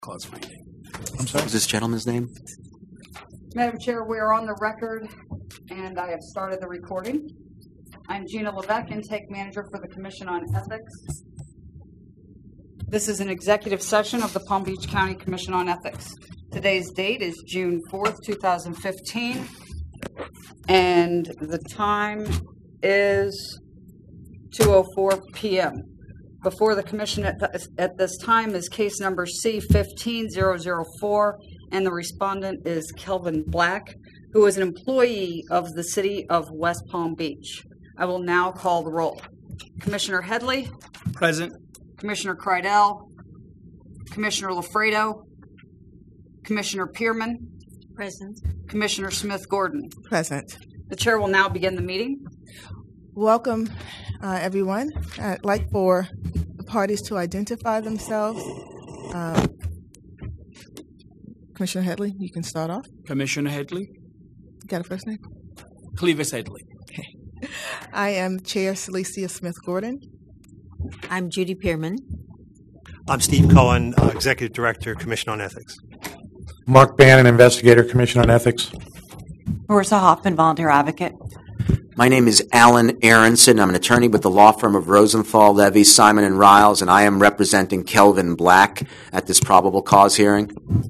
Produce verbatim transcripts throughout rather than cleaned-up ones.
cause finding. I'm sorry. What was this gentleman's name? Madam Chair, we are on the record, and I have started the recording. I'm Gina Levesque, Intake Manager for the Commission on Ethics. This is an executive session of the Palm Beach County Commission on Ethics. Today's date is June fourth, two thousand fifteen, and the time is two oh four p.m. Before the Commission at, th- at this time is case number C fifteen thousand four, and the respondent is Kelvin Black, who is an employee of the City of West Palm Beach. I will now call the roll. Commissioner Headley. Present. Commissioner Kreidel. Commissioner Lafredo. Commissioner Pierman. Present. Commissioner Smith-Gordon. Present. The chair will now begin the meeting. Welcome, uh, everyone. I'd like for the parties to identify themselves. Um, Commissioner Headley, you can start off. Commissioner Headley. Got a first name? Clevis Headley. Okay. I am Chair Celicia Smith-Gordon. I'm Judy Pierman. I'm Steve Cohen, uh, Executive Director, Commission on Ethics. Mark Bannon, Investigator, Commission on Ethics. Marissa Hoffman, Volunteer Advocate. My name is Alan Aronson. I'm an attorney with the law firm of Rosenthal, Levy, Simon and Riles, and I am representing Kelvin Black at this probable cause hearing.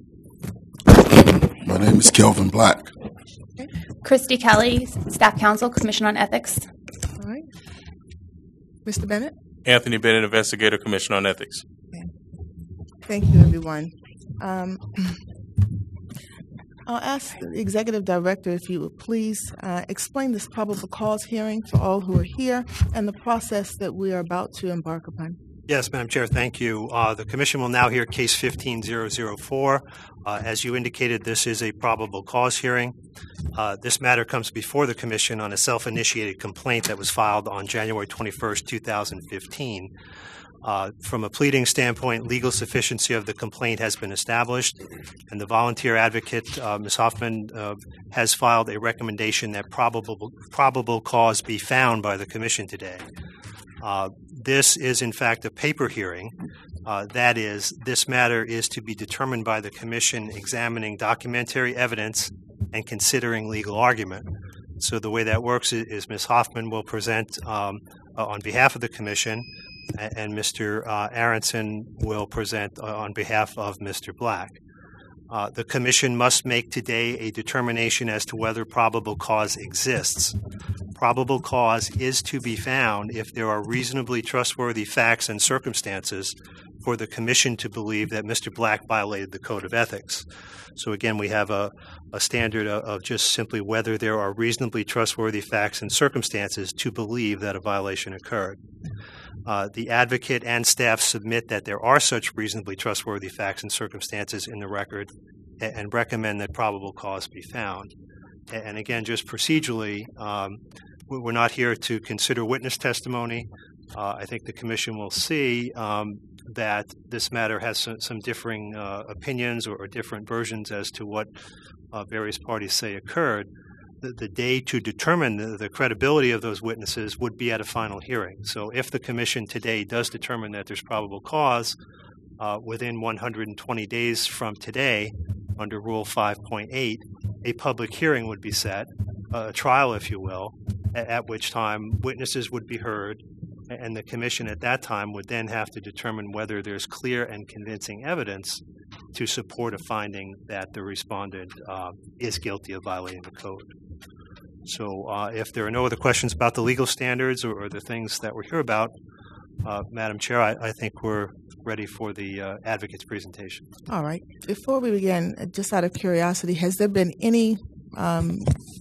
My name is Kelvin Black. Christy Kelly, Staff Counsel, Commission on Ethics. All right. Mister Bennett? Anthony Bennett, Investigator, Commission on Ethics. Okay. Thank you, everyone. Um, I'll ask the Executive Director if you would please uh, explain this probable cause hearing to all who are here and the process that we are about to embark upon. Yes, Madam Chair, thank you. Uh, the Commission will now hear Case fifteen thousand four. Uh, as you indicated, this is a probable cause hearing. Uh, this matter comes before the Commission on a self-initiated complaint that was filed on January twenty-first, two thousand fifteen. Uh, from a pleading standpoint, legal sufficiency of the complaint has been established, and the volunteer advocate, uh, Miz Hoffman, uh, has filed a recommendation that probable probable cause be found by the Commission today. Uh, this is, in fact, a paper hearing. Uh, that is, this matter is to be determined by the Commission examining documentary evidence and considering legal argument. So the way that works is, is Miz Hoffman will present um, uh, on behalf of the Commission, and, and Mister Uh, Aronson will present uh, on behalf of Mister Black. Uh, the Commission must make today a determination as to whether probable cause exists. Probable cause is to be found if there are reasonably trustworthy facts and circumstances for the Commission to believe that Mister Black violated the Code of Ethics. So again, we have a, a standard of, of just simply whether there are reasonably trustworthy facts and circumstances to believe that a violation occurred. Uh, the advocate and staff submit that there are such reasonably trustworthy facts and circumstances in the record and, and recommend that probable cause be found. And, and again, just procedurally, um, we're not here to consider witness testimony. Uh, I think the Commission will see um, that this matter has some, some differing uh, opinions or, or different versions as to what uh, various parties say occurred. The, the day to determine the, the credibility of those witnesses would be at a final hearing. So if the Commission today does determine that there's probable cause, uh, within one hundred twenty days from today, under Rule five point eight, a public hearing would be set, a trial, if you will, at, at which time witnesses would be heard, and the Commission at that time would then have to determine whether there's clear and convincing evidence to support a finding that the respondent uh, is guilty of violating the code. So uh, if there are no other questions about the legal standards or, or the things that we're here about, uh, Madam Chair, I, I think we're ready for the uh, advocate's presentation. All right. Before we begin, just out of curiosity, has there been any um,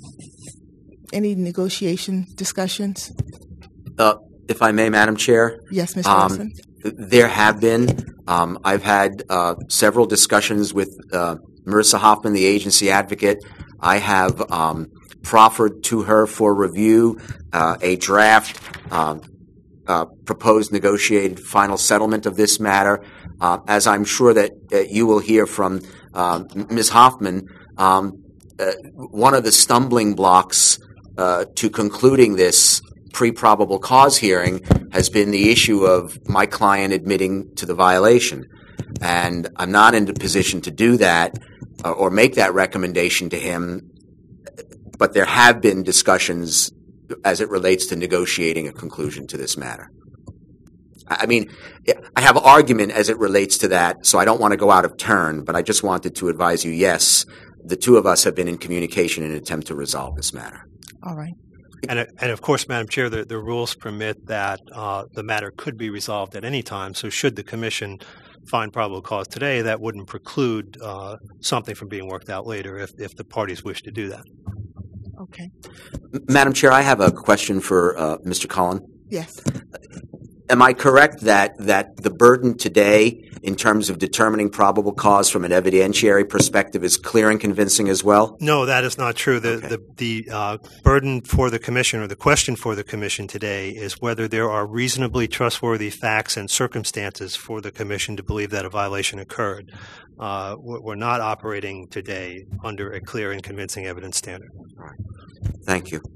any negotiation discussions? Uh, if I may, Madam Chair? Yes, Mister Um, Wilson. There have been. Um, I've had uh, several discussions with uh, Marissa Hoffman, the agency advocate. I have um, proffered to her for review uh, a draft um, uh, proposed negotiated final settlement of this matter. Uh, as I'm sure that uh, you will hear from uh, Miz Hoffman, um, uh, one of the stumbling blocks uh, to concluding this pre-probable cause hearing has been the issue of my client admitting to the violation. And I'm not in a position to do that uh, or make that recommendation to him, but there have been discussions as it relates to negotiating a conclusion to this matter. I mean, I have argument as it relates to that, so I don't want to go out of turn, but I just wanted to advise you, yes, the two of us have been in communication in an attempt to resolve this matter. All right. And, and of course, Madam Chair, the, the rules permit that uh, the matter could be resolved at any time. So should the Commission find probable cause today, that wouldn't preclude uh, something from being worked out later if, if the parties wish to do that. Okay. Madam Chair, I have a question for uh, Mister Cullen. Yes. Am I correct that, that the burden today in terms of determining probable cause from an evidentiary perspective is clear and convincing as well? No, that is not true. The, Okay. the, the uh, burden for the Commission, or the question for the Commission today, is whether there are reasonably trustworthy facts and circumstances for the Commission to believe that a violation occurred. Uh, we're we're not operating today under a clear and convincing evidence standard. Thank you.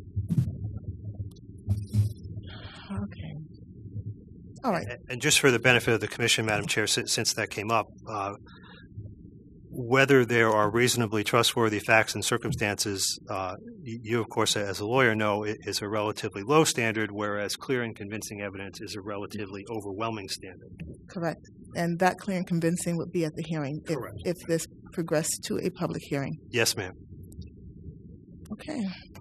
Okay. All right. And- And just for the benefit of the Commission, Madam Chair, since, since that came up, uh, whether there are reasonably trustworthy facts and circumstances, uh, y- you, of course, as a lawyer, know i- is a relatively low standard, whereas clear and convincing evidence is a relatively overwhelming standard. Correct. And that clear and convincing would be at the hearing if, Correct. if this progressed to a public hearing. Yes, ma'am. Okay.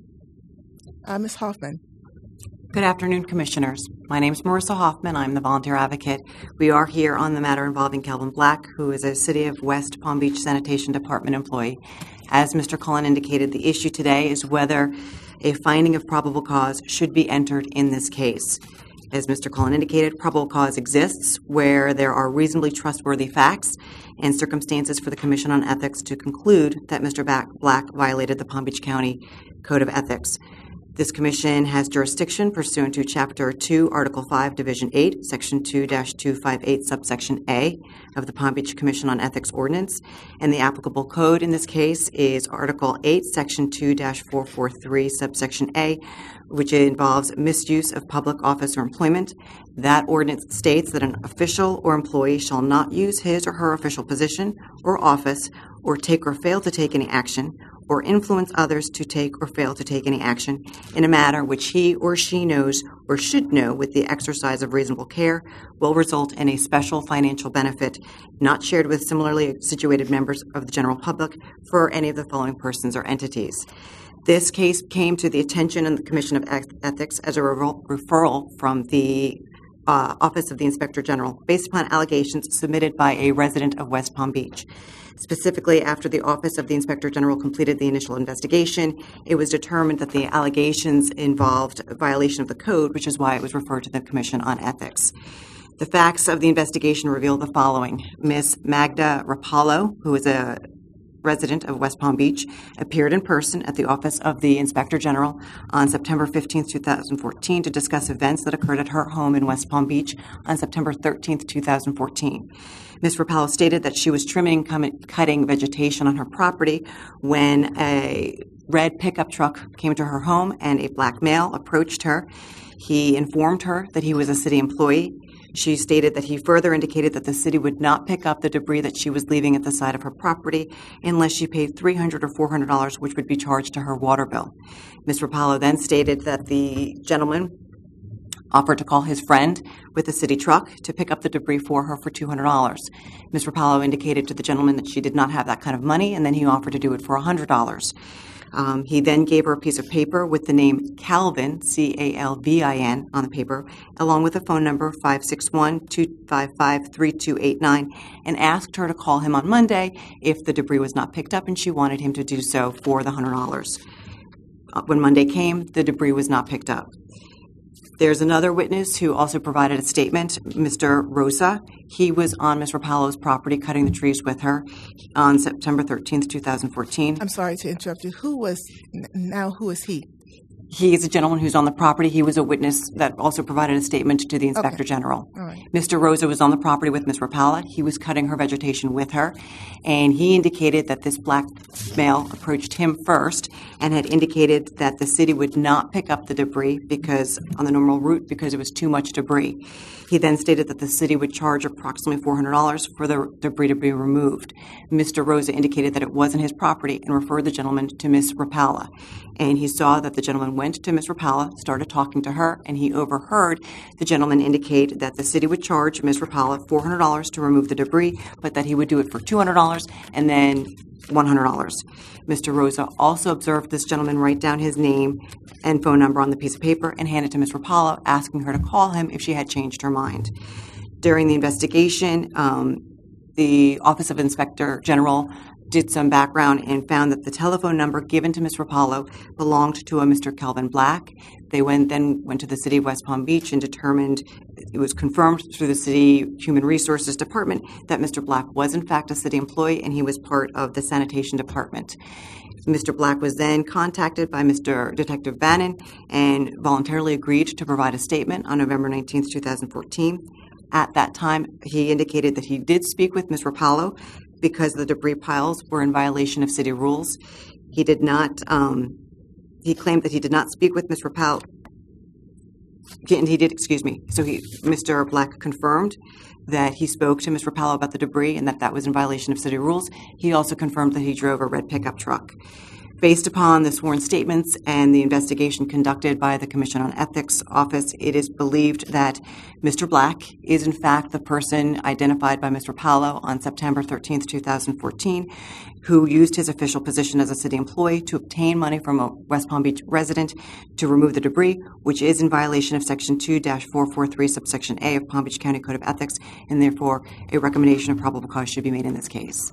Uh, Miz Hoffman. Good afternoon, Commissioners. My name is Marissa Hoffman. I'm the volunteer advocate. We are here on the matter involving Calvin Black, who is a City of West Palm Beach Sanitation Department employee. As Mister Cullen indicated, the issue today is whether a finding of probable cause should be entered in this case. As Mister Cullen indicated, probable cause exists where there are reasonably trustworthy facts and circumstances for the Commission on Ethics to conclude that Mister Black violated the Palm Beach County Code of Ethics. This commission has jurisdiction pursuant to Chapter two, Article five, Division eight, Section two dash two fifty-eight, Subsection A of the Palm Beach Commission on Ethics Ordinance, and the applicable code in this case is Article eight, Section two dash four forty-three, Subsection A, which involves misuse of public office or employment. That ordinance states that an official or employee shall not use his or her official position or office or take or fail to take any action or influence others to take or fail to take any action in a matter which he or she knows or should know with the exercise of reasonable care will result in a special financial benefit not shared with similarly situated members of the general public for any of the following persons or entities. This case came to the attention of the Commission of Ethics as a referral from the uh, Office of the Inspector General based upon allegations submitted by a resident of West Palm Beach. Specifically, after the Office of the Inspector General completed the initial investigation, it was determined that the allegations involved a violation of the code, which is why it was referred to the Commission on Ethics. The facts of the investigation reveal the following. Miz Magda Rapallo, who is a resident of West Palm Beach, appeared in person at the Office of the Inspector General on September fifteenth, twenty fourteen to discuss events that occurred at her home in West Palm Beach on September thirteenth, twenty fourteen. Miz Rapallo stated that she was trimming, cutting vegetation on her property when a red pickup truck came to her home and a black male approached her. He informed her that he was a city employee. She stated that he further indicated that the city would not pick up the debris that she was leaving at the side of her property unless she paid three hundred dollars or four hundred dollars, which would be charged to her water bill. Miz Rapallo then stated that the gentleman offered to call his friend with a city truck to pick up the debris for her for two hundred dollars. Miz Rapallo indicated to the gentleman that she did not have that kind of money, and then he offered to do it for one hundred dollars. Um, he then gave her a piece of paper with the name Calvin, C A L V I N, on the paper, along with a phone number, five six one, two five five, three two eight nine, and asked her to call him on Monday if the debris was not picked up, and she wanted him to do so for the one hundred dollars. Uh, when Monday came, the debris was not picked up. There's another witness who also provided a statement, Mister Rosa. He was on Miz Rapallo's property cutting the trees with her on September thirteenth, twenty fourteen. I'm sorry to interrupt you. Who was, now who is he? He is a gentleman who's on the property. He was a witness that also provided a statement to the Inspector Okay. General. All right. Mister Rosa was on the property with Miz Rapala. He was cutting her vegetation with her, and he indicated that this black male approached him first and had indicated that the city would not pick up the debris because on the normal route because it was too much debris. He then stated that the city would charge approximately four hundred dollars for the debris to be removed. Mister Rosa indicated that it wasn't his property and referred the gentleman to Miz Rapala. And he saw that the gentleman went to Miz Rapala, started talking to her, and he overheard the gentleman indicate that the city would charge Miz Rapala four hundred dollars to remove the debris, but that he would do it for two hundred dollars and then one hundred dollars. Mister Rosa also observed this gentleman write down his name and phone number on the piece of paper and hand it to Miz Rapala, asking her to call him if she had changed her mind. During the investigation, um, the Office of Inspector General did some background and found that the telephone number given to Miz Rapallo belonged to a Mister Calvin Black. They went then went to the city of West Palm Beach and determined it was confirmed through the city Human Resources Department that Mister Black was in fact a city employee and he was part of the sanitation department. Mister Black was then contacted by Mister Detective Bannon and voluntarily agreed to provide a statement on November nineteenth, twenty fourteen. At that time, he indicated that he did speak with Miz Rapallo because the debris piles were in violation of city rules. He did not, um, he claimed that he did not speak with Miz Rapallo, and he did, excuse me, so he, Mister Black confirmed that he spoke to Miz Rapallo about the debris and that that was in violation of city rules. He also confirmed that he drove a red pickup truck. Based upon the sworn statements and the investigation conducted by the Commission on Ethics Office, it is believed that Mister Black is in fact the person identified by Mister Rapallo on September thirteenth, twenty fourteen, who used his official position as a city employee to obtain money from a West Palm Beach resident to remove the debris, which is in violation of Section two dash four forty-three, subsection A of Palm Beach County Code of Ethics, and therefore a recommendation of probable cause should be made in this case.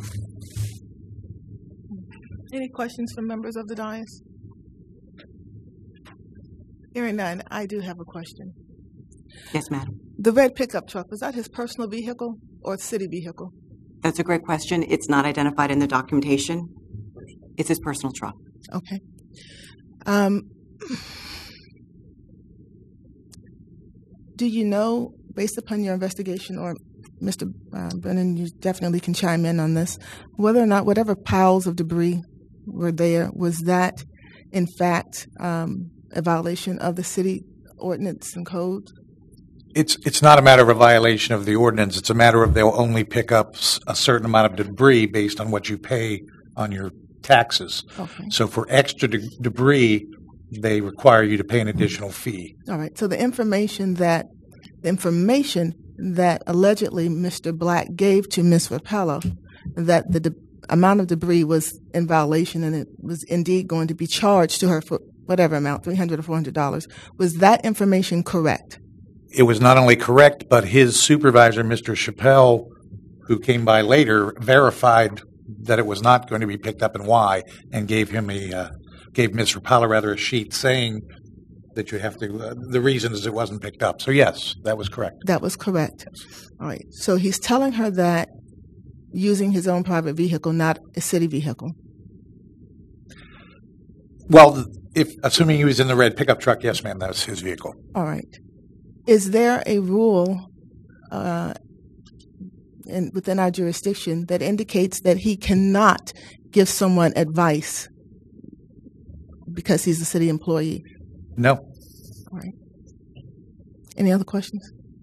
Any questions from members of the dais? Hearing none, I do have a question. Yes, madam. The red pickup truck, was that his personal vehicle or a city vehicle? That's a great question. It's not identified in the documentation. It's his personal truck. Okay. Um, do you know, based upon your investigation, or Mister Uh, Brennan, you definitely can chime in on this, whether or not whatever piles of debris were there, was that in fact um, a violation of the city ordinance and code? It's it's not a matter of a violation of the ordinance. It's a matter of they'll only pick up s- a certain amount of debris based on what you pay on your taxes. Okay. So for extra de- debris, they require you to pay an additional fee. All right. So the information that the information that allegedly Mister Black gave to Miz Rapallo, that the de- amount of debris was in violation and it was indeed going to be charged to her for whatever amount, three hundred dollars or four hundred dollars, was that information correct? It was not only correct, but his supervisor, Mister Chappelle, who came by later, verified that it was not going to be picked up and why, and gave him a uh, gave Miz Rapallo rather a sheet saying that you have to. Uh, the reason is it wasn't picked up. So yes, that was correct. That was correct. All right. So he's telling her that using his own private vehicle, not a city vehicle. Well, if assuming he was in the red pickup truck, yes, ma'am, that was his vehicle. All right. Is there a rule uh, in, within our jurisdiction that indicates that he cannot give someone advice because he's a city employee? No. All right. Any other questions?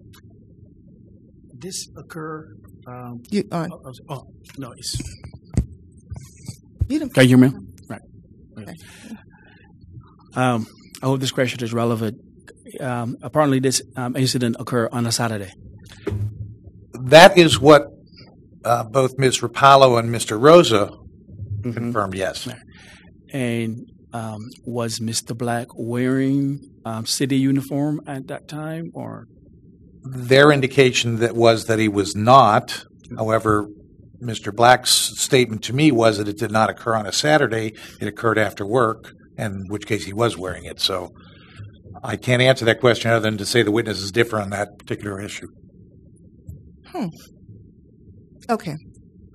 This occur. Um, You on? oh, oh, no, it's. You didn't. Can you hear me? Right. Okay. Um, I hope this question is relevant. Um, apparently, this um, incident occurred on a Saturday. That is what uh, both Miz Rapallo and Mister Rosa Mm-hmm. confirmed, yes. And um, was Mister Black wearing um, city uniform at that time, or? Their indication that was that he was not. However, Mister Black's statement to me was that it did not occur on a Saturday. It occurred after work, and in which case he was wearing it. So I can't answer that question other than to say the witnesses differ on that particular issue. Hmm. Okay.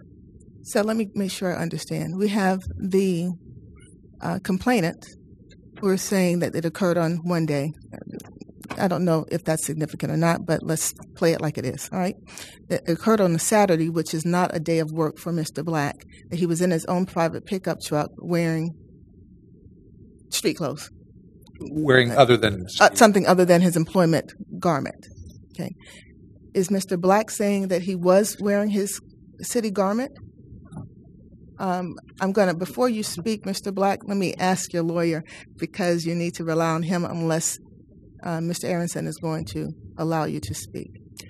So let me make sure I understand. We have the uh, complainant we're saying that it occurred on one day. I don't know if that's significant or not, but let's play it like it is, all right? It occurred on a Saturday, which is not a day of work for Mister Black, that he was in his own private pickup truck wearing street clothes. Wearing other than... Uh, something other than his employment garment, okay? Is Mister Black saying that he was wearing his city garment? Um, I'm going to, before you speak, Mister Black, let me ask your lawyer, because you need to rely on him unless uh, Mister Aronson is going to allow you to speak.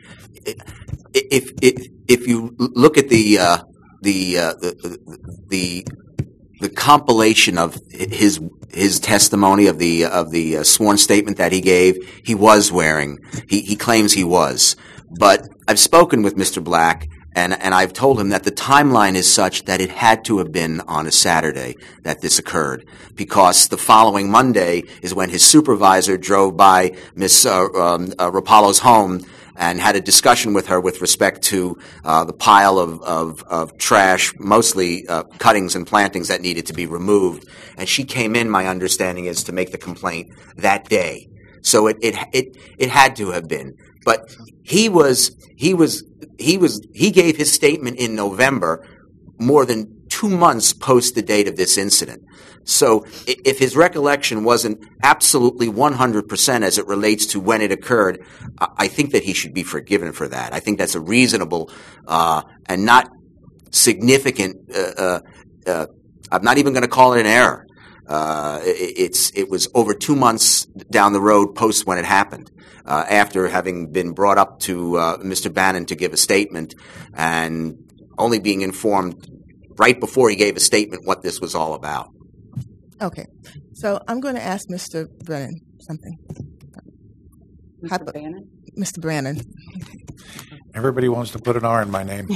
If if, if you look at the uh, the, uh, the the the compilation of his his testimony of the of the uh, sworn statement that he gave, he was wearing. He he claims he was, but I've spoken with Mister Black. And, and I've told him that the timeline is such that it had to have been on a Saturday that this occurred, because the following Monday is when his supervisor drove by Miss Uh, um, uh, Rapallo's home and had a discussion with her with respect to uh, the pile of, of, of trash, mostly uh, cuttings and plantings that needed to be removed. And she came in, my understanding is, to make the complaint that day. So it it it, it had to have been. But he was he was he was he gave his statement in November, more than two months post the date of this incident. So if his recollection wasn't absolutely one hundred percent as it relates to when it occurred, I think that he should be forgiven for that. I think that's a reasonable uh, and not significant. Uh, uh, uh, I'm not even going to call it an error. Uh, it, it's it was over two months down the road post when it happened. Uh, after having been brought up to uh, Mister Bannon to give a statement and only being informed right before he gave a statement what this was all about. Okay. So I'm going to ask Mister Brennan something. Mister Hypo- Bannon? Mister Brannon. Everybody wants to put an R in my name.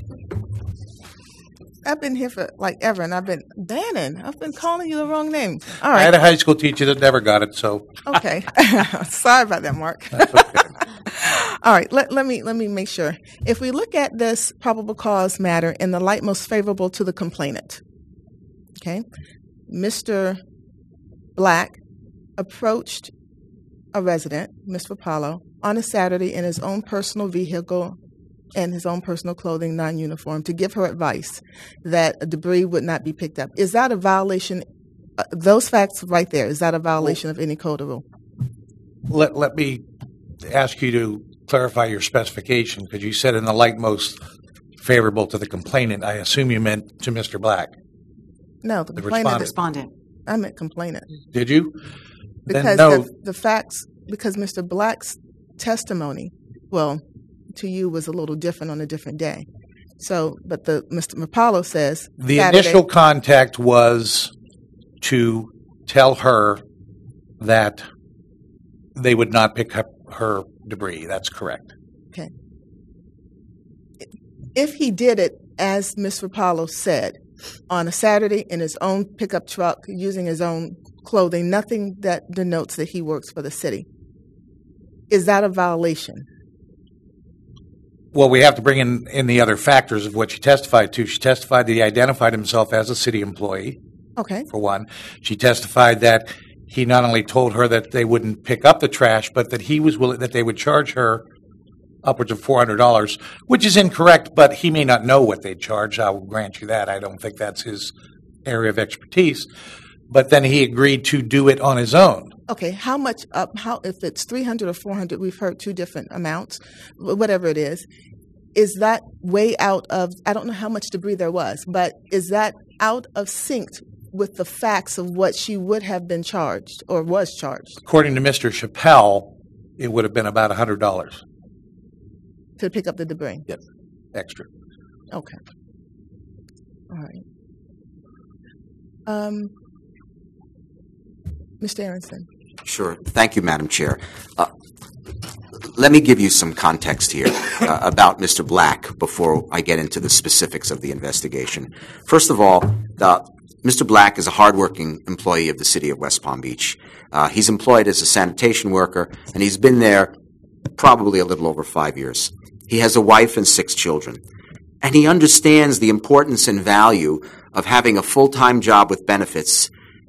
I've been here for like ever, and I've been Bannon. I've been calling you the wrong name. All right. I had a high school teacher that never got it, so. Okay. Sorry about that, Mark. That's okay. All right. Let, let me let me make sure. If we look at this probable cause matter in the light most favorable to the complainant, okay, Mister Black approached a resident, Miss Rapallo, on a Saturday in his own personal vehicle and his own personal clothing, non-uniform, to give her advice that debris would not be picked up. Is that a violation? Uh, those facts right there, is that a violation of any code or rule? Let, let me ask you to clarify your specification, because you said in the light most favorable to the complainant. I assume you meant to Mister Black. No, the, The complainant. Respondent. I meant complainant. Did you? Because then no. the, the facts, because Mister Black's testimony, well, to you was a little different on a different day. So, but the Mister Rapallo says The Saturday, initial contact was to tell her that they would not pick up her debris. That's correct. Okay. If he did it as Miss Rapallo said, on a Saturday in his own pickup truck, using his own clothing, nothing that denotes that he works for the city, is that a violation? Well, we have to bring in, in the other factors of what she testified to. She testified that he identified himself as a city employee, Okay. for one. She testified that he not only told her that they wouldn't pick up the trash, but that he was willing, that they would charge her upwards of four hundred dollars, which is incorrect, but he may not know what they charge. I will grant you that. I don't think that's his area of expertise. But then he agreed to do it on his own. Okay, how much up, how, if it's three hundred or four hundred, we've heard two different amounts, wh- whatever it is, is that way out of, I don't know how much debris there was, but is that out of sync with the facts of what she would have been charged or was charged According to Mister Chappelle, it would have been about one hundred dollars to pick up the debris? extra. Okay. All right. Um, Mister Aronson. Sure. Thank you, Madam Chair. Uh, let me give you some context here uh, about Mister Black before I get into the specifics of the investigation. First of all, uh, Mister Black is a hardworking employee of the city of West Palm Beach. Uh, he's employed as a sanitation worker, and he's been there probably a little over five years. He has a wife and six children, and he understands the importance and value of having a full-time job with benefits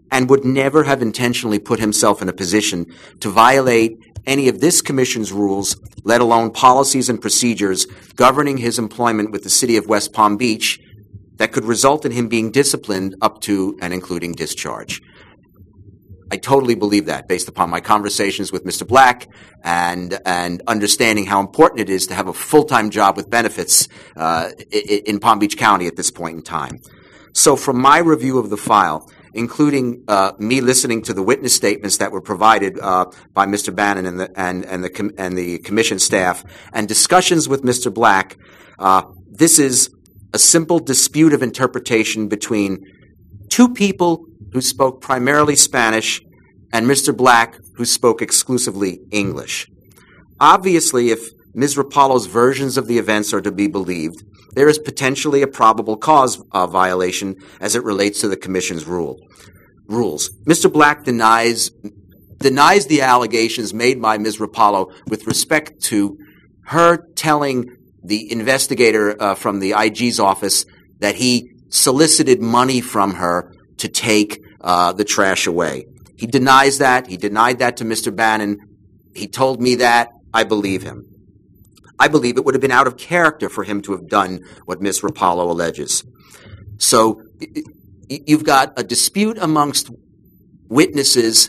and would never have intentionally put himself in a position to violate any of this commission's rules, let alone policies and procedures governing his employment with the city of West Palm Beach that could result in him being disciplined up to and including discharge. I totally believe that based upon my conversations with Mister Black and and understanding how important it is to have a full-time job with benefits uh, in Palm Beach County at this point in time. So from my review of the file, including uh, me listening to the witness statements that were provided uh, by Mister Bannon and the and and the com- and the commission staff, and discussions with Mister Black, uh, this is a simple dispute of interpretation between two people who spoke primarily Spanish and Mister Black, who spoke exclusively English. Obviously, if Miz Rapallo's versions of the events are to be believed, there is potentially a probable cause uh, violation as it relates to the Commission's rule rules. Mister Black denies denies the allegations made by Miz Rapallo with respect to her telling the investigator uh, from the I G's office that he solicited money from her to take uh, the trash away. He denies that. He denied that to Mister Bannon. He told me that. I believe him. I believe it would have been out of character for him to have done what Miz Rapallo alleges. So you've got a dispute amongst witnesses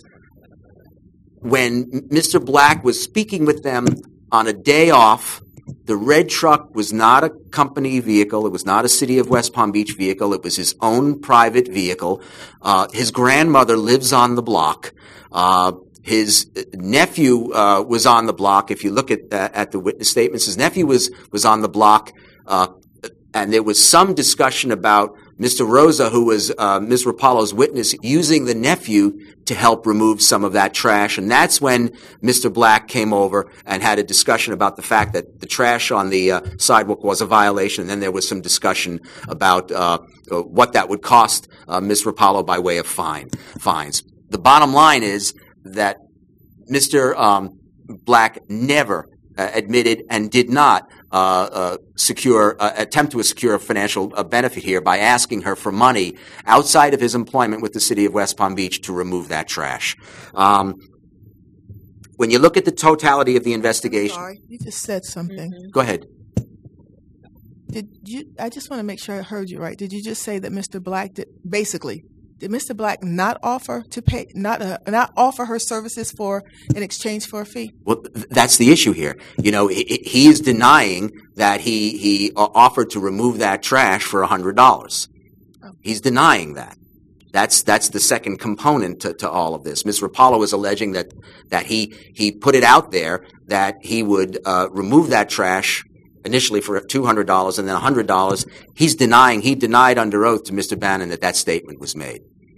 when Mister Black was speaking with them on a day off. The red truck was not a company vehicle. It was not a City of West Palm Beach vehicle. It was his own private vehicle. Uh, his grandmother lives on the block. Uh, his nephew uh, was on the block. If you look at uh, at the witness statements, his nephew was was on the block, uh, and there was some discussion about Mister Rosa, who was uh, Miz Rapallo's witness, using the nephew to help remove some of that trash. And that's when Mister Black came over and had a discussion about the fact that the trash on the uh, sidewalk was a violation. And then there was some discussion about uh, what that would cost uh, Miz Rapallo by way of fine fines. The bottom line is that Mister Um, Black never uh, admitted and did not uh, uh, secure, uh, attempt to secure a financial uh, benefit here by asking her for money outside of his employment with the City of West Palm Beach to remove that trash. Um, when you look at the totality of the investigation, Sorry, you just said something. Mm-hmm. Go ahead. Did you? I just want to make sure I heard you right. Did you just say that Mister Black did basically? Did Mister Black not offer to pay, not uh, not offer her services for in exchange for a fee? Well, th- that's the issue here. You know, he, he is denying that he he uh, offered to remove that trash for a hundred dollars. He's denying that. That's that's the second component to, to all of this. Miz Rapallo is alleging that that he he put it out there that he would uh, remove that trash initially for two hundred dollars and then one hundred dollars. He's denying, he denied under oath to Mister Bannon that that statement was made.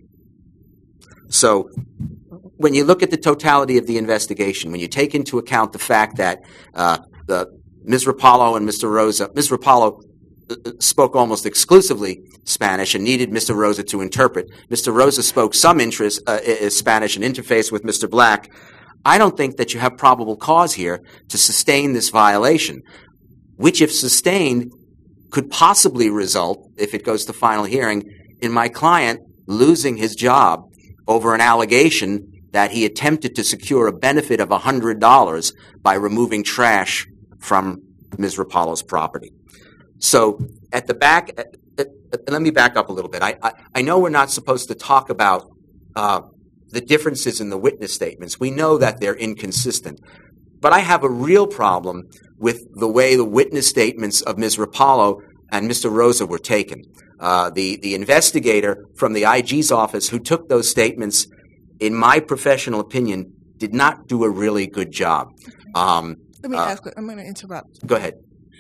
So when you look at the totality of the investigation, when you take into account the fact that uh, the Miz Rapallo and Mister Rosa, Miz Rapallo spoke almost exclusively Spanish and needed Mister Rosa to interpret. Mister Rosa spoke some interest, uh, Spanish and interface with Mister Black. I don't think that you have probable cause here to sustain this violation, which, if sustained, could possibly result, if it goes to final hearing, in my client losing his job over an allegation that he attempted to secure a benefit of one hundred dollars by removing trash from Miz Rapallo's property. So at the back, at, at, let me back up a little bit. I, I, I know we're not supposed to talk about uh, the differences in the witness statements. We know that they're inconsistent. But I have a real problem with the way the witness statements of Miz Rapallo and Mister Rosa were taken. Uh, the, the investigator from the I G's office who took those statements, in my professional opinion, did not do a really good job. Um, Let me uh, ask, I'm going to interrupt. Go ahead.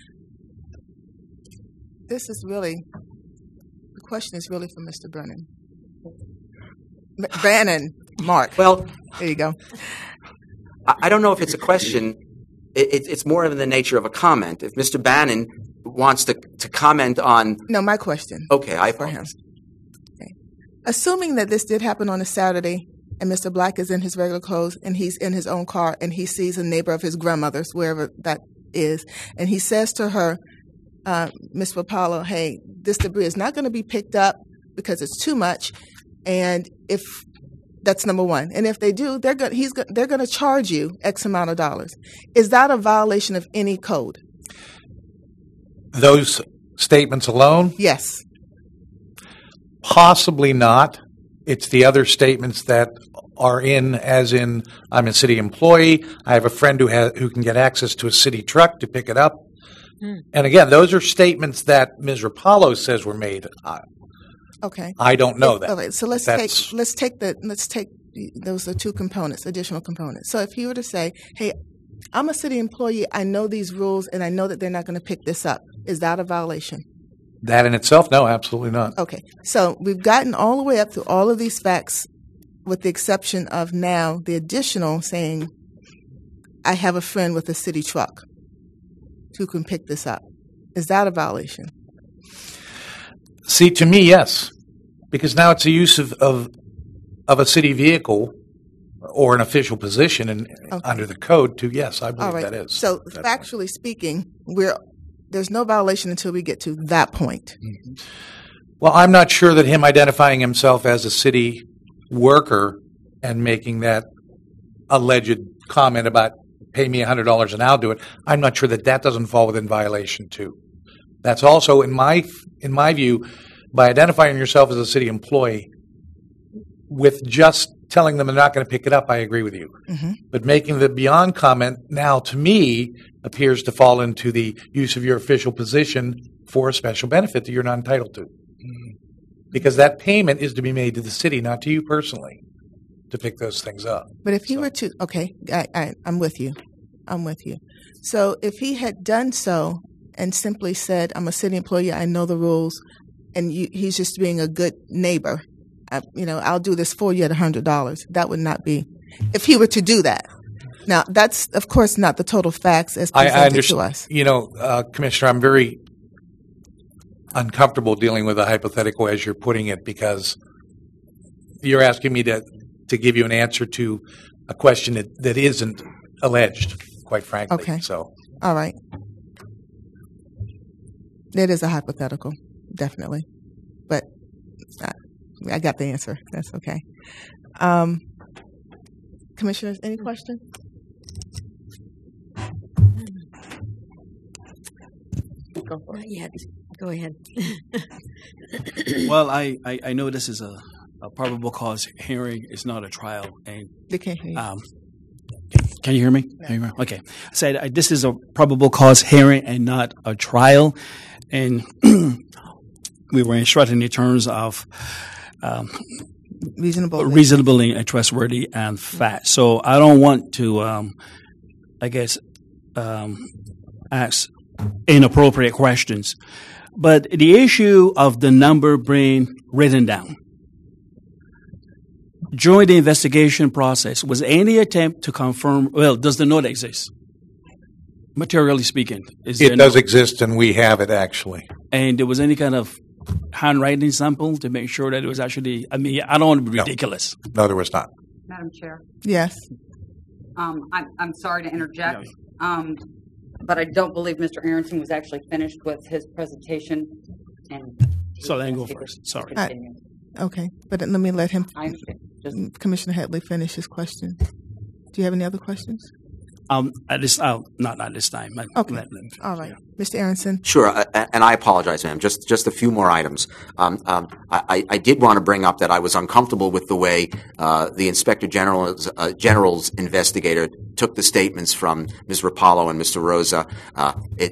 This is really, the question is really for Mister Bannon. M- Bannon, Mark. Well, there you go. I, I don't know if it's a question. It, it, it's more in the nature of a comment. If Mister Bannon wants to, to comment on... No, my question. Okay, I for him. Okay. Assuming that this did happen on a Saturday and Mister Black is in his regular clothes and he's in his own car and he sees a neighbor of his grandmother's, wherever that is, and he says to her, uh, Miz Rapallo, hey, this debris is not going to be picked up because it's too much, and if That's number one. And if they do, they're going he's go- they're going to charge you X amount of dollars. Is that a violation of any code? Those statements alone? Yes. Possibly not. It's the other statements that are in, as in, I'm a city employee. I have a friend who has who can get access to a city truck to pick it up. Mm. And again, those are statements that Miz Rapallo says were made. I, okay. I don't know if, that. Okay, so let's That's, take let's take the let's take those are two components, additional components. So if he were to say, "Hey, I'm a city employee. I know these rules, and I know that they're not going to pick this up," is that a violation? That in itself, no, absolutely not. Okay, so we've gotten all the way up through all of these facts, with the exception of now the additional saying, "I have a friend with a city truck who can pick this up." Is that a violation? See, to me, yes, because now it's a use of of, of a city vehicle or an official position in, okay. under the code. To yes, I believe all right. that is. So that factually point. speaking, we're there's no violation until we get to that point. Mm-hmm. Well, I'm not sure that him identifying himself as a city worker and making that alleged comment about pay me one hundred dollars and I'll do it, I'm not sure that that doesn't fall within violation too. That's also, in my in my view, by identifying yourself as a city employee, with just telling them they're not going to pick it up, I agree with you. Mm-hmm. But making the beyond comment now, to me, appears to fall into the use of your official position for a special benefit that you're not entitled to. Mm-hmm. Because that payment is to be made to the city, not to you personally, to pick those things up. But if he so. were to, okay, I, I, I'm with you. I'm with you. So if he had done so and simply said, "I'm a city employee, I know the rules," and you, he's just being a good neighbor, I, you know, "I'll do this for you at one hundred dollars," that would not be, if he were to do that. Now, that's, of course, not the total facts as presented I, I understand, to us. You know, uh, Commissioner, I'm very uncomfortable dealing with a hypothetical as you're putting it, because you're asking me to, to give you an answer to a question that, that isn't alleged, quite frankly. Okay. So, all right. It is a hypothetical, definitely. But I, I got the answer. That's okay. Um, Commissioners, any questions? Go for it. Not yet. Go ahead. Well, I, I, I know this is a, a probable cause hearing. It's not a trial. And they can't hear you. Um, can you hear me? Yeah. Can you hear me? Okay. I said uh, this is a probable cause hearing and not a trial. And we were instructed in terms of um, reasonable, reasonable and trustworthy and fact. So I don't want to, um, I guess, um, ask inappropriate questions. But the issue of the number being written down, during the investigation process, was any attempt to confirm, well, does the note exist? Materially speaking. Is it does note? exist, and we have it, actually. And there was any kind of handwriting sample to make sure that it was actually, I mean, I don't want to be no. ridiculous. No, there was not. Madam Chair. Yes. Um, I'm, I'm sorry to interject, um, but I don't believe Mister Aronson was actually finished with his presentation. And so then go first. Sorry. I, okay, but let me let him, I understand. Just, Commissioner Headley, finish his question. Do you have any other questions? Um, at this, uh, not at this time. Okay. Let, let All right, Mister Aronson. Sure, uh, and I apologize, ma'am. Just just a few more items. Um, um, I, I did want to bring up that I was uncomfortable with the way uh, the Inspector General's, uh, General's investigator took the statements from Miz Rapallo and Mister Rosa. Uh, it,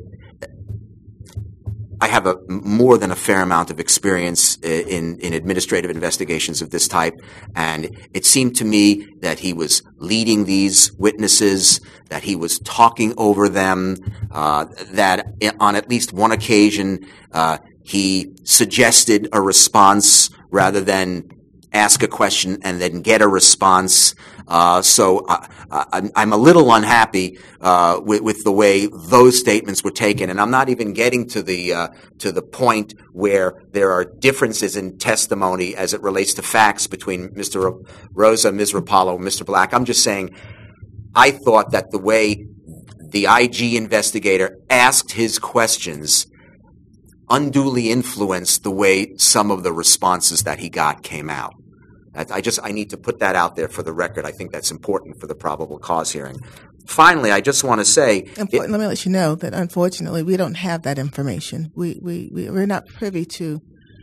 I have a more than a fair amount of experience in, in administrative investigations of this type, and it seemed to me that he was leading these witnesses, that he was talking over them, uh, that on at least one occasion uh, he suggested a response rather than ask a question and then get a response. Uh, so I, I, I'm a little unhappy uh, with, with the way those statements were taken, and I'm not even getting to the uh, to the point where there are differences in testimony as it relates to facts between Mister Rosa, Miz Rapallo, and Mister Black. I'm just saying, I thought that the way the I G investigator asked his questions unduly influenced the way some of the responses that he got came out. I, I just I need to put that out there for the record. I think that's important for the probable cause hearing. Finally, I just want to say, Unfor- it, let me let you know that unfortunately we don't have that information. We we, we we're not privy to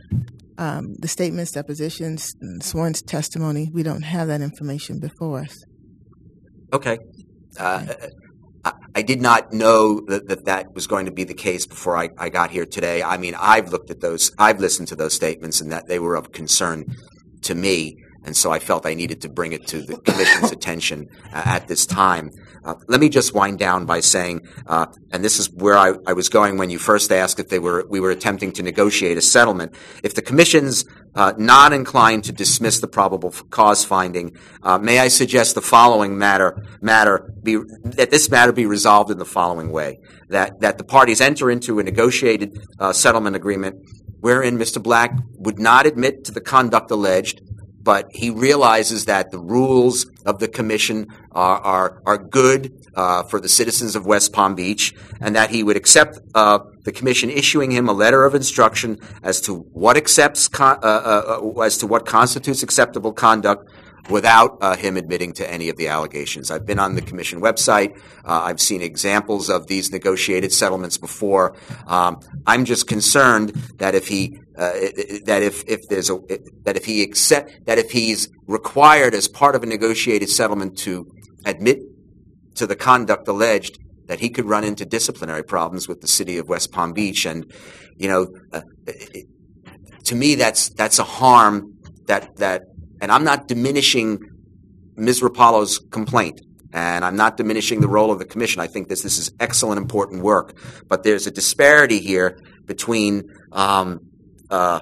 um, the statements, depositions, and sworn testimony. We don't have that information before us. okay. Uh, I, I did not know that, that that was going to be the case before I, I got here today. I mean, I've looked at those, I've listened to those statements, and that they were of concern to me, and so I felt I needed to bring it to the Commission's attention uh, at this time. Uh, let me just wind down by saying, uh, and this is where I, I was going when you first asked if they were we were attempting to negotiate a settlement. If the Commission's uh, not inclined to dismiss the probable cause finding, uh, may I suggest the following matter matter be that this matter be resolved in the following way: that that the parties enter into a negotiated uh, settlement agreement wherein Mister Black would not admit to the conduct alleged, but he realizes that the rules of the commission are are, are good uh, for the citizens of West Palm Beach, and that he would accept uh, the commission issuing him a letter of instruction as to what accepts con- uh, uh, as to what constitutes acceptable conduct, without uh, him admitting to any of the allegations. I've been on the commission website. Uh, I've seen examples of these negotiated settlements before. Um, I'm just concerned that if he uh, that if, if there's a that if he accept that if he's required as part of a negotiated settlement to admit to the conduct alleged, that he could run into disciplinary problems with the city of West Palm Beach. And you know, uh, it, to me, that's that's a harm that that. And I'm not diminishing Miz Rapallo's complaint, and I'm not diminishing the role of the commission. I think this this is excellent, important work. But there's a disparity here between um, uh,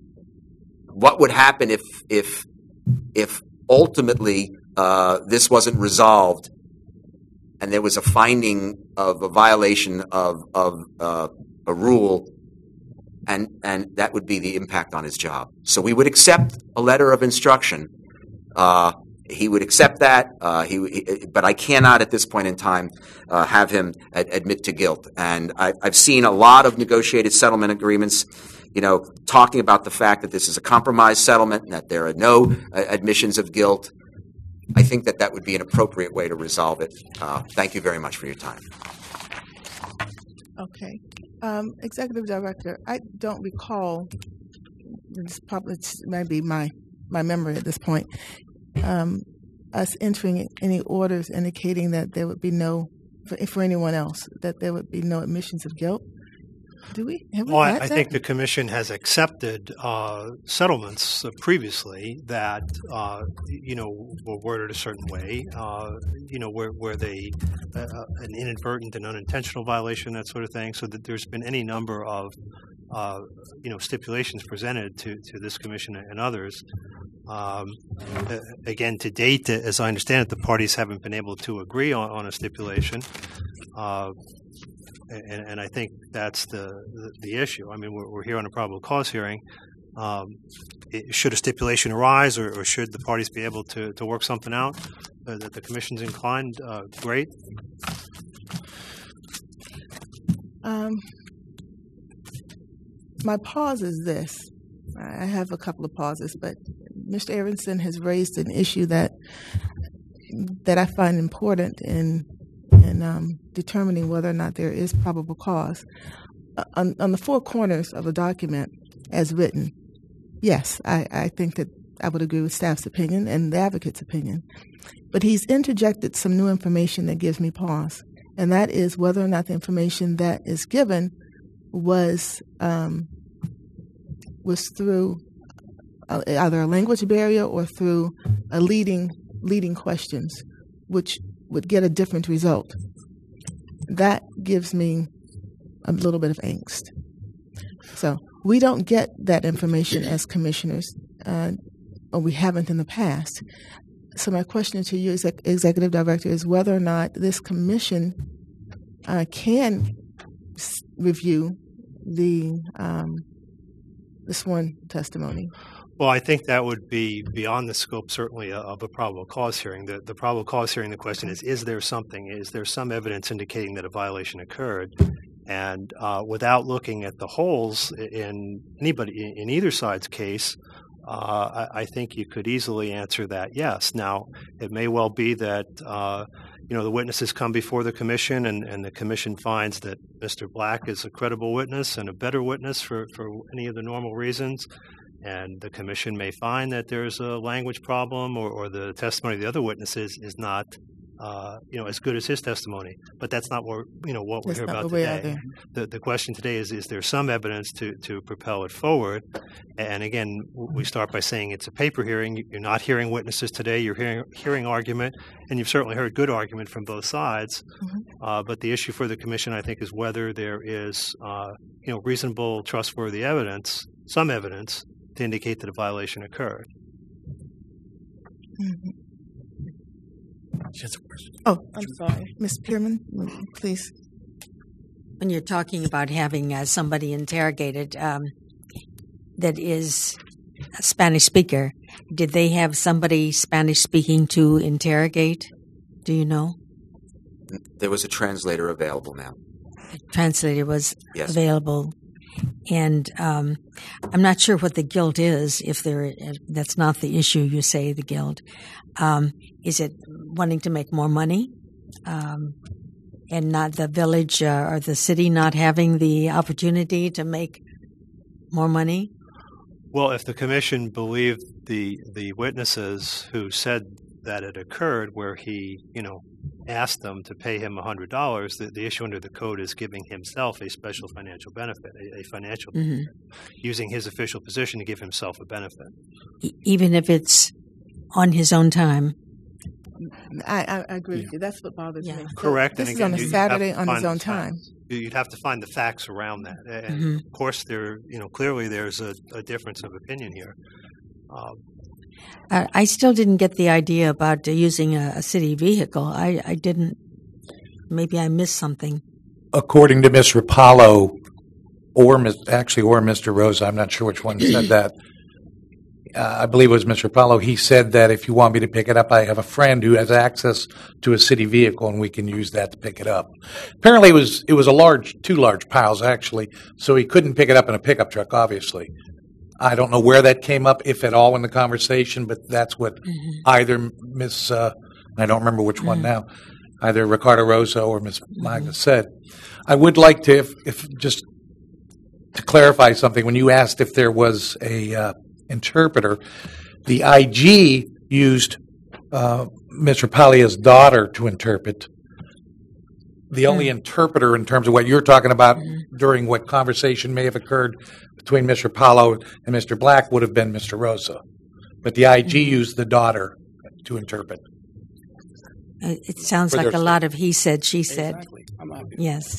what would happen if if if ultimately uh, this wasn't resolved, and there was a finding of a violation of of uh, a rule. And and that would be the impact on his job. So we would accept a letter of instruction. Uh, he would accept that. Uh, he, he, but I cannot at this point in time uh, have him ad- admit to guilt. And I, I've seen a lot of negotiated settlement agreements, you know, talking about the fact that this is a compromise settlement and that there are no uh, admissions of guilt. I think that that would be an appropriate way to resolve it. Uh, thank you very much for your time. Okay. Um, Executive Director, I don't recall, this probably might be my, my memory at this point, um, us entering any orders indicating that there would be no, for, for anyone else, that there would be no admissions of guilt. Do we? Have we well, had I, I that? think the commission has accepted uh, settlements uh, previously that uh, you know were worded a certain way. Uh, you know where where they uh, an inadvertent and unintentional violation, that sort of thing. So that there's been any number of uh, you know stipulations presented to to this commission and others. Um, again, to date, as I understand it, the parties haven't been able to agree on, on a stipulation. Uh, And, and I think that's the, the, the issue. I mean, we're, we're here on a probable cause hearing. Um, it, should a stipulation arise, or, or should the parties be able to, to work something out uh, that the commission's inclined? Uh, great. Um, my pause is this. I have a couple of pauses, but Mister Aronson has raised an issue that that I find important in in um, determining whether or not there is probable cause. Uh, on, on the four corners of a document as written, yes, I, I think that I would agree with staff's opinion and the advocate's opinion. But he's interjected some new information that gives me pause, and that is whether or not the information that is given was um, was through uh, either a language barrier or through a leading leading questions, which would get a different result. That gives me a little bit of angst. So we don't get that information as commissioners, uh, or we haven't in the past. So my question to you, exec- Executive Director, is whether or not this commission uh, can s- review the um, the sworn testimony. Well, I think that would be beyond the scope, certainly, of a probable cause hearing. The, the probable cause hearing, the question is, is there something, is there some evidence indicating that a violation occurred? And uh, without looking at the holes in anybody, in either side's case, uh, I, I think you could easily answer that yes. Now, it may well be that uh, you know the witnesses come before the commission, and, and the commission finds that Mister Black is a credible witness and a better witness for, for any of the normal reasons. And the commission may find that there's a language problem, or, or the testimony of the other witnesses is not, uh, you know, as good as his testimony. But that's not what you know what we're That's here not about what we are today. there. The the question today is: is there some evidence to to propel it forward? And again, we start by saying it's a paper hearing. You're not hearing witnesses today. You're hearing hearing argument, and you've certainly heard good argument from both sides. Mhm. Uh, but the issue for the commission, I think, is whether there is, uh, you know, reasonable, trustworthy evidence, some evidence, to indicate that a violation occurred. Mhm. Oh, I'm sorry. Miz Pearman, please. When you're talking about having uh, somebody interrogated um, that is a Spanish speaker, did they have somebody Spanish speaking to interrogate? Do you know? There was a translator available now. The translator was Yes. available. And um, I'm not sure what the guilt is. If there, if that's not the issue, you say the guilt. Um, is it wanting to make more money, um, and not the village uh, or the city not having the opportunity to make more money? Well, if the commission believed the the witnesses who said that it occurred, where he, you know, asked them to pay him one hundred dollars, the, the issue under the code is giving himself a special financial benefit, a, a financial Mhm. using his official position to give himself a benefit. E- even if it's on his own time. I, I, I agree with you. That's what bothers Yeah. me. So Correct. This and is on again, a you- you'd have Saturday to on his find own the time. facts. You- You'd have to find the facts around that. And Mhm. of course, there, you know, clearly there's a, a difference of opinion here. Um, Uh, I still didn't get the idea about uh, using a, a city vehicle. I, I didn't. Maybe I missed something. According to Miz Rapallo, or Miz actually, or Mister Rosa, I'm not sure which one said that. Uh, I believe it was Mister Rapallo. He said that if you want me to pick it up, I have a friend who has access to a city vehicle, and we can use that to pick it up. Apparently, it was it was a large, two large piles actually, so he couldn't pick it up in a pickup truck. Obviously, I don't know where that came up, if at all, in the conversation, but that's what either Miss uh, I don't remember which one now, either Ricardo Rosa or Miss Magna said. I would like to, if, if just to clarify something, when you asked if there was a uh, interpreter, the I G used uh, Miz Rapalia's daughter to interpret. The only interpreter in terms of what you're talking about during what conversation may have occurred between Mister Rapallo and Mister Black would have been Mister Rosa. But the I G used the daughter to interpret. Uh, It sounds For like their a lot of he said, she said. Exactly. I'm happy. Yes.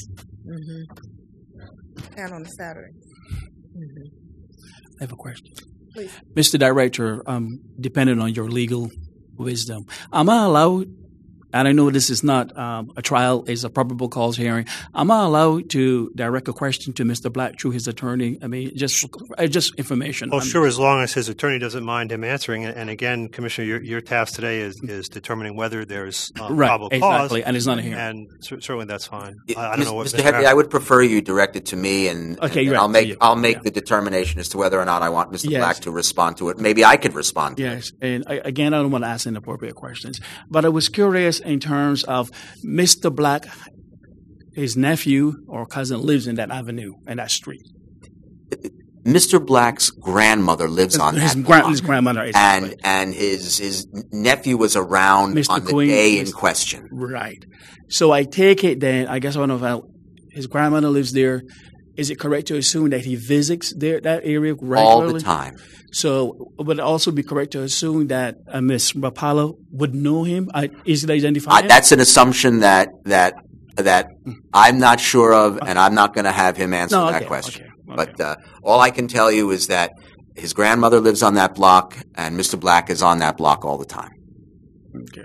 And on a Saturday. I have a question. Please. Mister Director, um, depending on your legal wisdom, am I allowed, and I know this is not um, a trial, it's a probable cause hearing, am I allowed to direct a question to Mister Black through his attorney? I mean, just uh, just information. Well, I'm- sure, as long as his attorney doesn't mind him answering. And again, Commissioner, your, your task today is, is determining whether there's uh, Right, probable exactly, cause. and it's not a hearing. And cer- certainly that's fine. It- I, I don't Mis- know what Mister Mister Headley, I would prefer you direct it to me, and, Okay, and you're I'll right, make to you. I'll make Yeah. the determination as to whether or not I want Mister Yes. Black to respond to it. Maybe I could respond to it. Yes, and I, again, I don't want to ask inappropriate questions, but I was curious in terms of Mister Black, his nephew or cousin lives in that avenue and that street. Mister Black's grandmother lives on his, that gran- block, his grandmother is and and his his nephew was around Mister on the Queen day in is- question. right. So I take it then. I guess I don't know if I, his grandmother lives there. Is it correct to assume that he visits there that area regularly? All the time. So would it also be correct to assume that uh, Miss Rapallo would know him? I, is it identified? Uh, that's an assumption that that that I'm not sure of, and I'm not going to have him answer No, that okay, question. okay, okay. But uh, all I can tell you is that his grandmother lives on that block, and Mister Black is on that block all the time. Okay.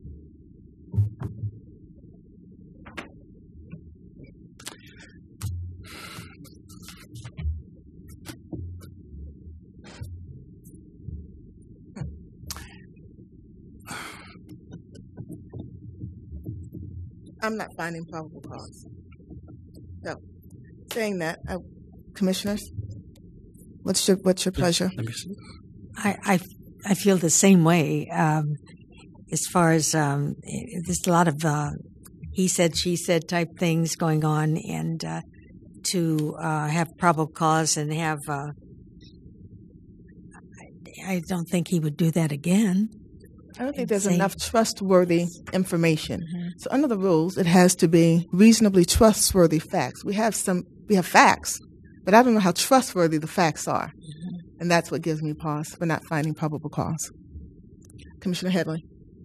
I'm not finding probable cause. So, saying that, uh, commissioners, what's your what's your pleasure? Let me see. I, I, I feel the same way. Um, as far as um, there's a lot of uh, he said, she said type things going on, and uh, to uh, have probable cause and have, uh, I, I don't think he would do that again. I don't think there's enough trustworthy information. Mm-hmm. So under the rules, it has to be reasonably trustworthy facts. We have some, we have facts, but I don't know how trustworthy the facts are. Mm-hmm. And that's what gives me pause for not finding probable cause. Commissioner Headley.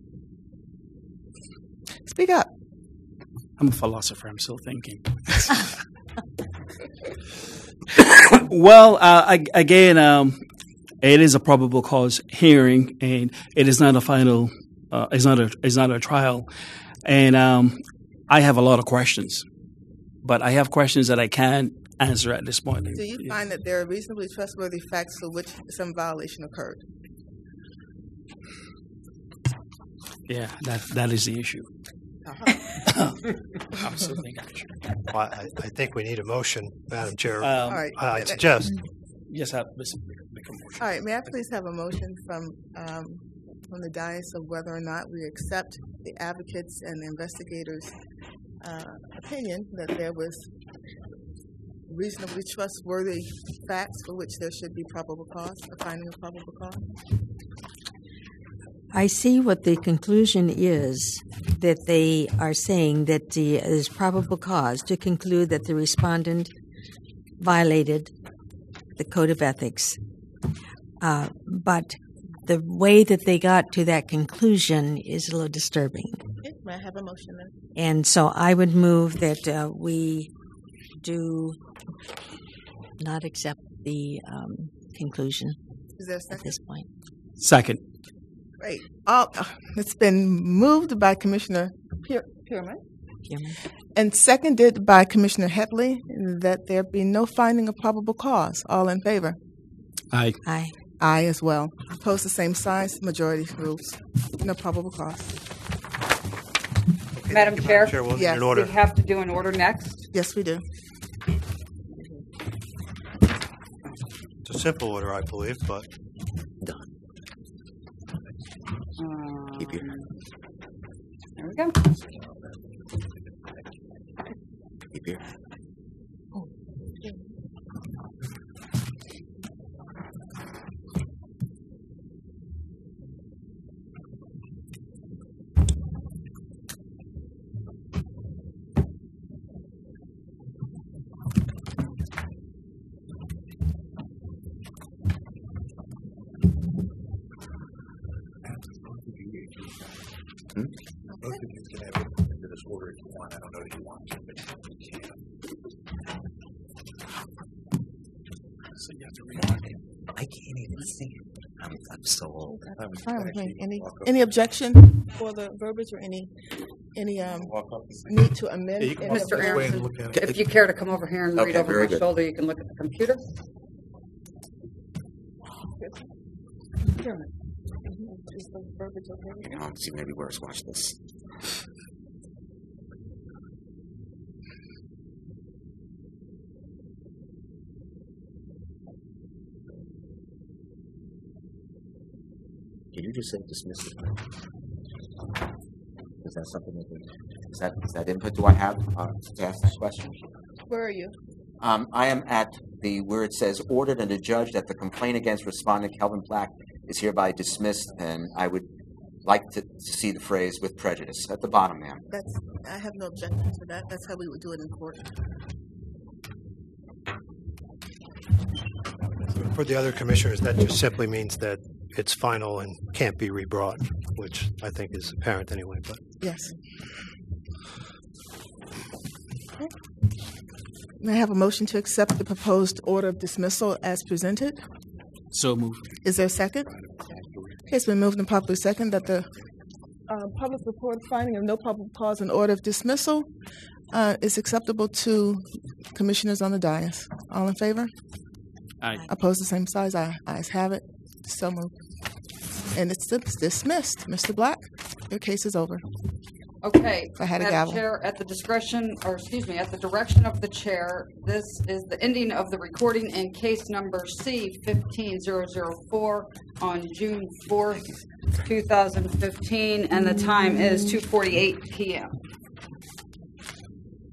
Speak up. I'm a philosopher. I'm still thinking. Well, uh, again, um, it is a probable cause hearing, and it is not a final. Uh, it's not a. It's not a trial, and um, I have a lot of questions, but I have questions that I can't answer at this point. Do you find that there are reasonably trustworthy facts for which some violation occurred? Yeah, that that is the issue. Uh-huh. I'm still thinking. Well, I, I think we need a motion, Madam Chair. Um, All right. I suggest. Yes, have make a motion. All right. May I please have a motion from um, from the dais of whether or not we accept the advocates and the investigators' uh, opinion that there was reasonably trustworthy facts for which there should be probable cause, a finding of probable cause? I see what the conclusion is, that they are saying that the, there's probable cause to conclude that the respondent violated the Code of Ethics. Uh, but the way that they got to that conclusion is a little disturbing. Okay. May I have a motion then? And so I would move that uh, we do not accept the um, conclusion Is there a second? at this point. Second. Great. All, uh, it's been moved by Commissioner Pier- Pierman and seconded by Commissioner Headley that there be no finding of probable cause. All in favor? Aye. Aye. Aye as well. Opposed, the same size. Majority rules. No probable cause. Okay, Madam you, Chair? Madam Chair, we'll Yes. need an order. We have to do an order next. Yes, we do. It's a simple order, I believe, but Um, Keep your there we go. keep your. Hmm? Both of you can have it into this order if you want. I don't know if you want to, but you can. So you have to read it. I can't even see it. I'm, I'm so old. Fine with me. Any any objection for the verbiage or any any um need to amend? Yeah, you can any walk of the this way and verbiage? look at it. If you care to come over here and read Okay, over very my good. shoulder, you can look at the computer. Chairman. Is the verbiage okay? Hang on, see maybe where's watch this. Did you just say dismiss it? Is that something that is that is that input do I have uh, to ask that question? Where are you? Um, I am at the where it says ordered and adjudged that the complaint against respondent Kelvin Black is hereby dismissed, and I would like to, to see the phrase with prejudice at the bottom, ma'am. That's I have no objection to that. That's how we would do it in court. for the other commissioners, that just simply means that it's final and can't be rebrought, which I think is apparent anyway. But yes. Okay. May I have a motion to accept the proposed order of dismissal as presented? So moved. Is there a second? Okay, it's been moved and properly second that the uh, public report finding of no probable cause and order of dismissal uh, is acceptable to commissioners on the dais. All in favor? Aye. Opposed, the same size. Aye. Ayes have it. So moved. And it's dis- dismissed. Mister Black, your case is over. Okay. If I had a Madam gavel. Chair, at the discretion, or excuse me, at the direction of the chair, this is the ending of the recording in case number C fifteen zero zero four. on June fourth, two thousand fifteen, and the time is two forty-eight p.m.